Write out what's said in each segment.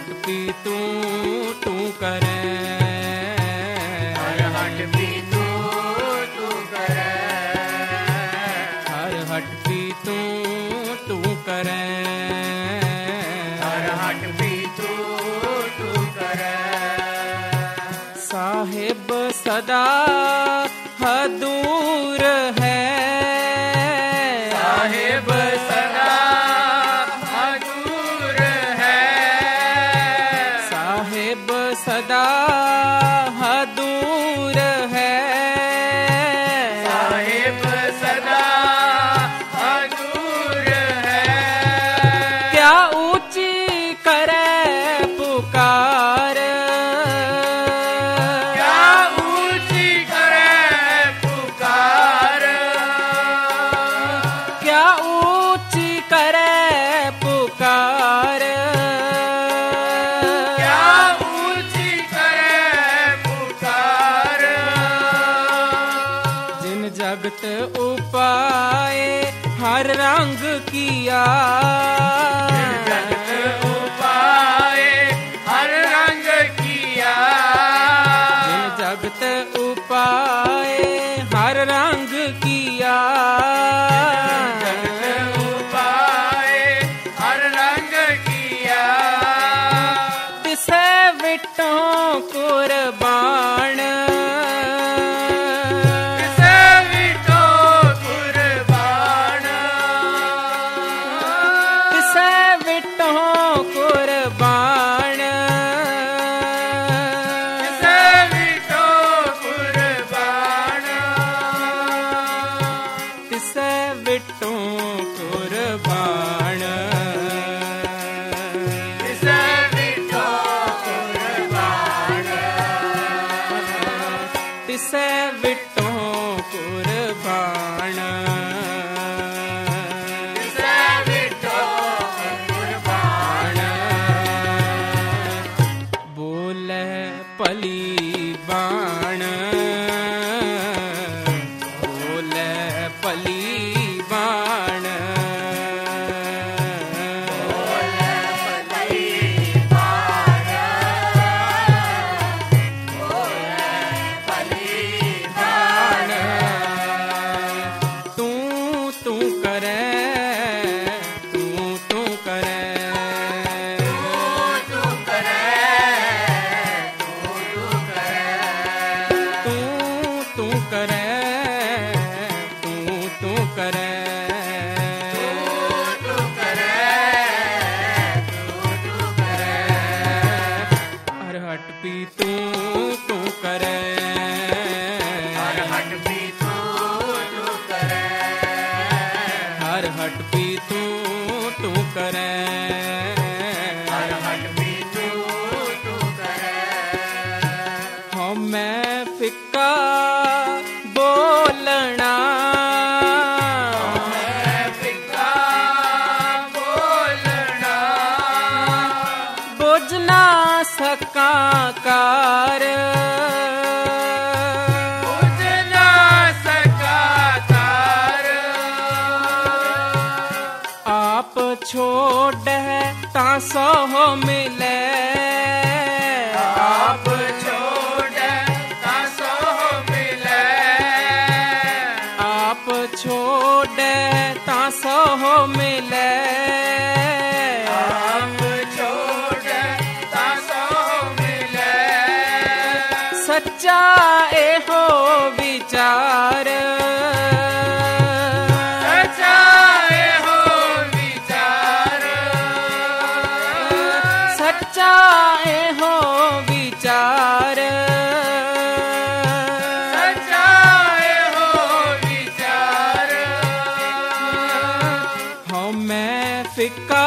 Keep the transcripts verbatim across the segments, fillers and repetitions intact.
हट पी तू तू करे, हर हट पी तू तू करे, हर हट पी तू तू करे, हर हट पी तू तू करे। साहिब सदा दूर है, साहिब सदा दूर है, साहिब सदा दूर है, साहिब सदा दूर है। क्या ऊंची करे पुकार, क्या ऊंची करे पुकार, क्या ऊंची करे पुकार, क्या ऊंची करे पुकार। जिन जगत उपाय हर रंग किया, जगत उपाय हर रंग किया, जिन जगत उपाय हर रंग किया, जगत उपाय हर रंग किया। तिसे विटों कुर्बान, तिसे विटो कुर्बान, तिसे विटों कुर्बान, तिसे विटो कुर्बान, तिसे विटों कुर्बान, तिसे विटो कुर्बान, तिसे विटों कुर्बान, तिसे विटो कुर्बान। बोले पली बाण, बोले पली बाण, बोले पली बाण, बोले पली बाण। तू तू करे, तू तू करे, तू करे, तू तू करे, तू तू करे, तू तू करे, तू तू करे, तू तू करे। हर हट पी तू तू करे, हर हट पी तू तू करे, हर हट पी तू तू करे, हर हट पी तू तू करे। हाँ मैं फिक्का बोलना, मैं फिक्का बोलना, बुझ ना सका कार, बुझ ना सका कार। आप छोड़ ता सो मिले, आप छोड़ तासो मिले, आप छोड़ ता सो मिले, आप छोड़ तासो मिले। सच्चा ए हो विचार, सच्चाए हो विचार, सच्चा ए हो विचार, सच्चाए हो विचार। हाँ मैं फिक्का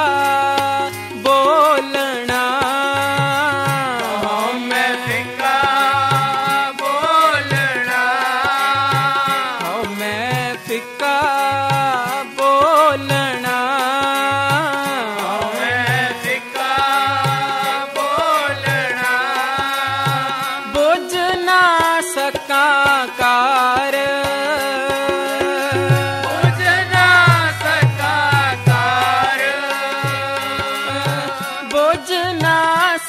बोलना, हाँ मैं फिक्का बोलना, हाँ मैं फिक्का बोलना, हाँ मैं फिक्का बोलना। बुझ ना सका कार, बुझ ना सका कार, बुझ ना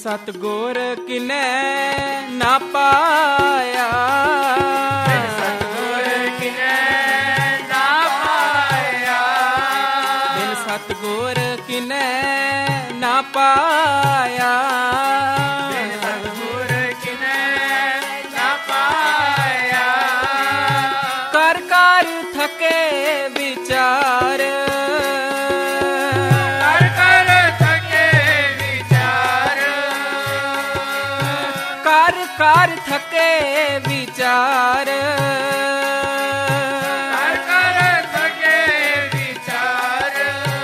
सतगुर किने ना पाया, बिन सतगुर किने ना पाया, बिन सतगुर किने ना पाया, बिन सतगुर किने ना पाया। कर कर थके विचार, कर कर थके विचार, कर कर थके विचार, कर कर थके विचार।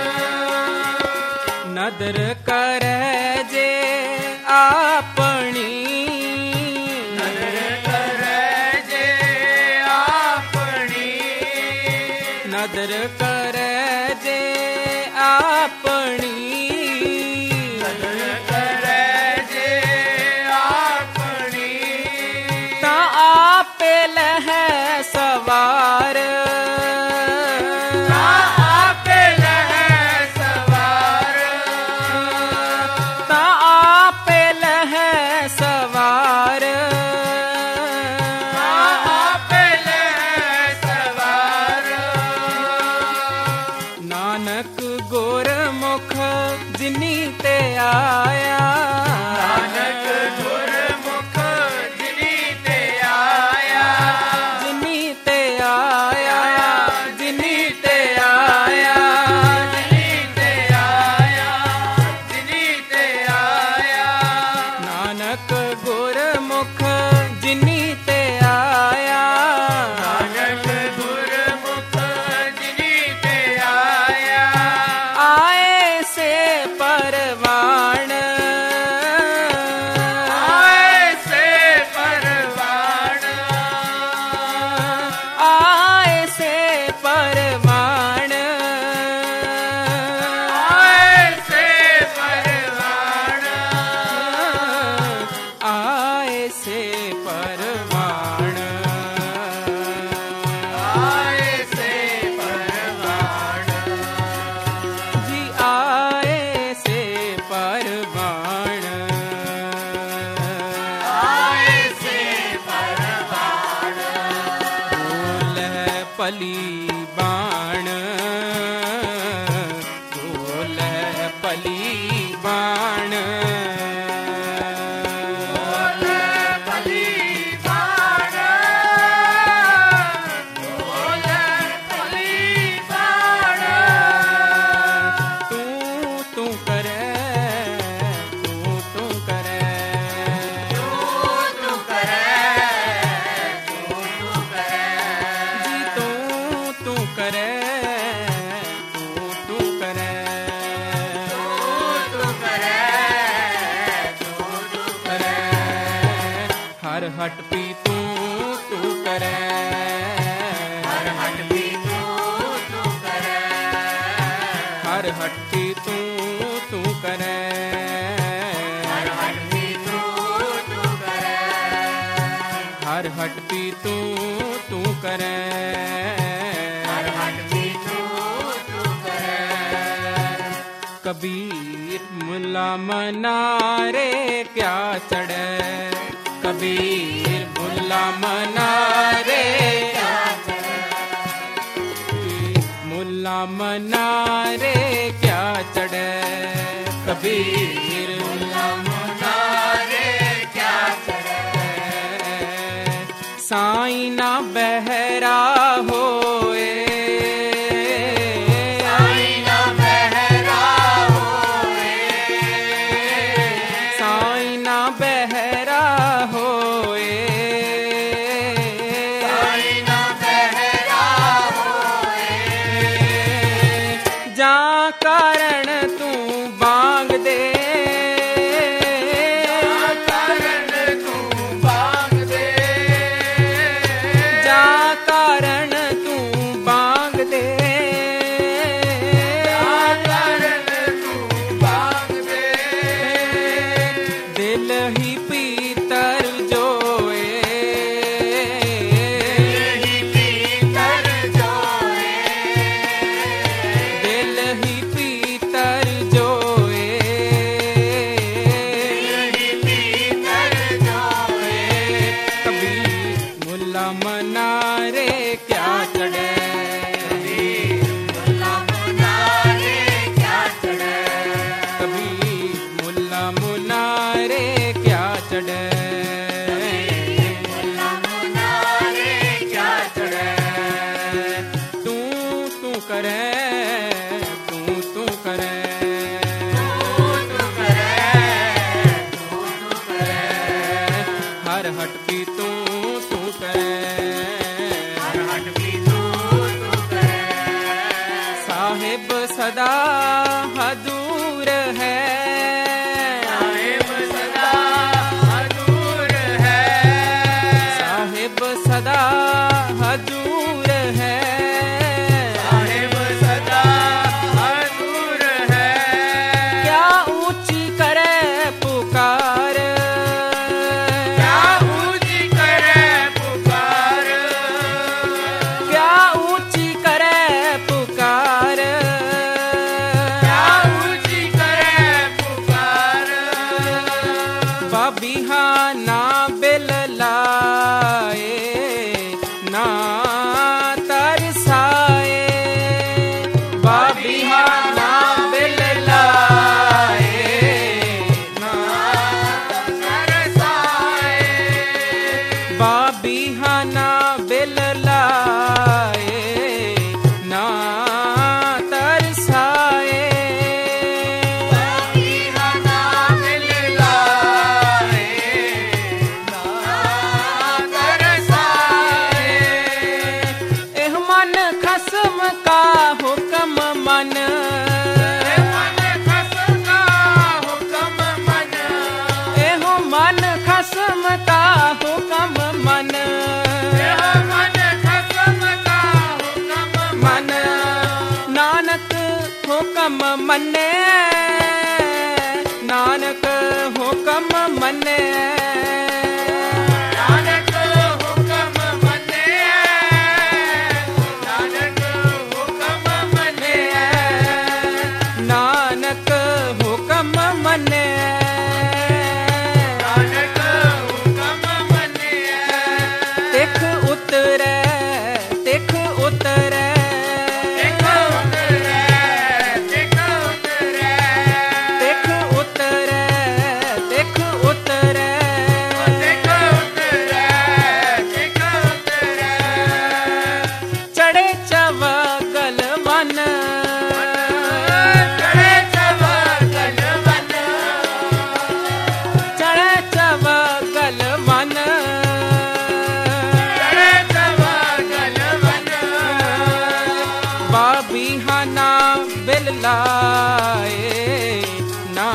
नदर करे जे आपनी, नदर करे जे आपनी, नदर करे जे आपनी, नदर करे जे आपनी। ता आपे लहे सवार, ता आपे लहे सवार, ता आपे लहे सवार, ता आपे लहे सवार। नानक गुरमुख जिनी ते आया, नानक गुरमुख जिनी ते आया, जिनी ते आया, जिनी ते आया, जिनी ते आया, जिनी ते आया। नानक गुरमुख जिनी ते आया, नानक गुरमुख जिनी ते आया। आए से परवान, आए से परवान, आए से परवान, आए से परवान, आए से परवान, आए से परवान। जी आए से परवान, आए से परवान। बोले पली बाण, बोले पली बाण, बोले पली बाण, बोले पली बाण। तू तू करे, तू तू करे, तू तू करे, तू तू करे, जी तू तू करे, तू तू करे, तू तू करे, तू तू करे, हर हट पी तू तू करे, हर हट भी तू तू करे, हर हट पी तू तू करे, हर हट भी तू तू करे, हर हट पी तू तू करे, हर हट भी तू तू करे। कबीर मुला मनारे क्या चढ़े, कबीर मुला मनारे क्या चढ़े, मुला मनारे क्या चढ़े, कबीर मुला मनारे क्या चढ़े, साईं ना बहरा होए, साईं ना बहरा होए, साईं ना बहरा होए, साईं ना बहरा होए। जा कारण तू बांग दे, कारण तू बांग दे, जा कारण हर हट भी तू तू करे, हर हट भी तू तू करे। साहिब सदा हजूर है, साहिब सदा हजूर है, साहिब सदा हजूर है, साहिब सदा हजूर है। क्या ऊंची करे पुकार, क्या ऊंची करे पुकार, क्या ऊंची करे पुकार, क्या ऊंची करे पुकार। बाबी हाँ ना बिल लाए ना तरसाए, बाबी हाँ ना बिल लाए ना तरसाए, बाबी हाँ ना बिल लाए ना तरसाए, बाबी हाँ ना बिल लाए ना तरसाए। एह मन खसम का हुक्म मन, मन खसम का हुक्म मन, एहो मन खसम का हुक्म मन, मन खसम का हुक्म मन नानक हुक्म मने, नानक हुक्म मने, नानक हुक्म मने, नानक हुक्म मने, नानक हुक्म मने, नानक हुक्म मने। तिख उतरे तिख उतरे, तिख उतरे, तिख उतरे, तिख उतरे तिख उतरे, तिख उतरे, तिख उतरे। चढ़े चवगल मन, चढ़े चवगल मन, चढ़े चवगल मन, चढ़े चवगल मन। बाबी हाँ ना बिल लाए ना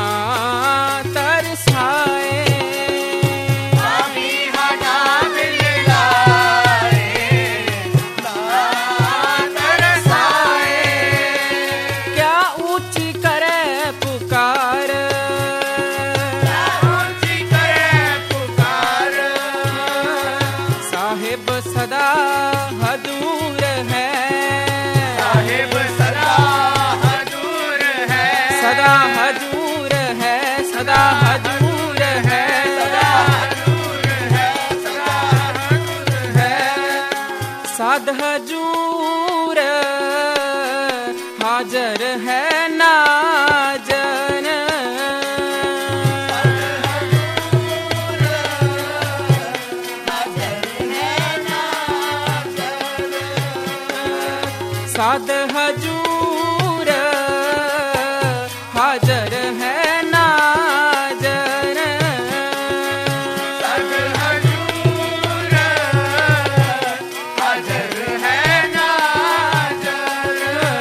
तरसाए, बाबी हटा बिल लाए ना तरसाए। क्या ऊंची करे पुकार, ऊंची करे पुकार, साहिब सदा हजूर है, साहिब सदा हजूर है, सदा हजूर है, सदा हजूर है, सदा हजूर है, सदा हजूर है। साध हजूर हाजर है नाजन, साध हजूर हाजर है नाजन, सद हजूर हाजर है नाजर।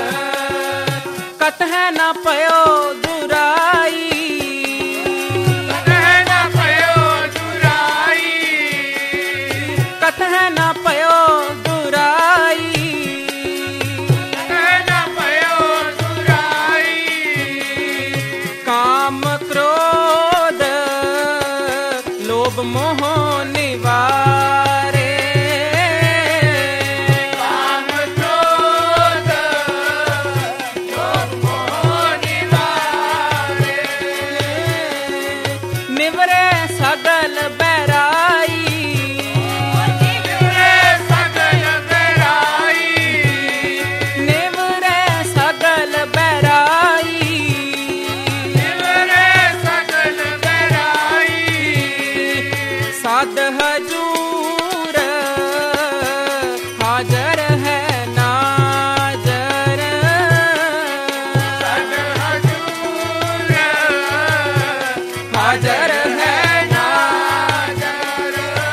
कत है न पयो दुराई, कहना पयो दुराई, कत है न पयो दुराई, कहना पयो दुराई। काम क्रोध लोभ मोह निवारे, काम क्रोध लोभ मोह निवारे, निवरे सगल बैराई, निवरे सगल बैराई, निवरे सगल बैराई, निवरे सगल बैराई। साध हजूर हाजर है नाजर, सद हजूर हाजर है नाजर।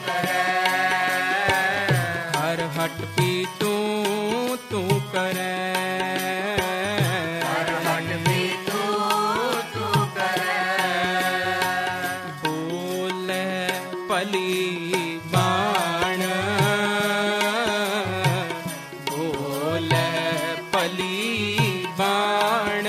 हट भी तू तू करे हर हट भी तू तू करे बोले पली बाण बोले पली बाण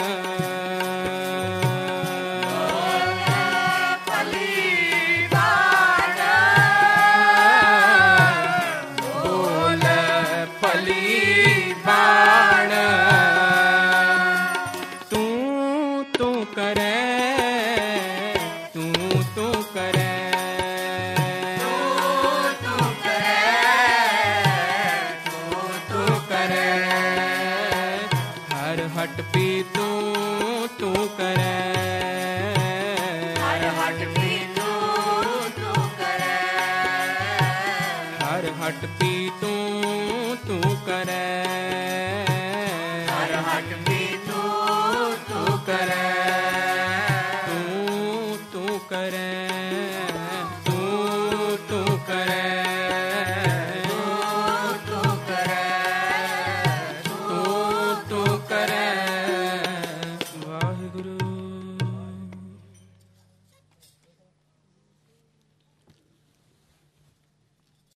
हट भी तू तू करे हर हट भी तू तू करे हर हट भी तू तू करे हर हट भी तू तू करे